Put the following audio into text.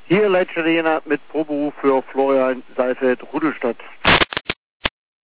Hier Leitstelle Jena mit Proberuf für Florian Seifeld, Rudolstadt.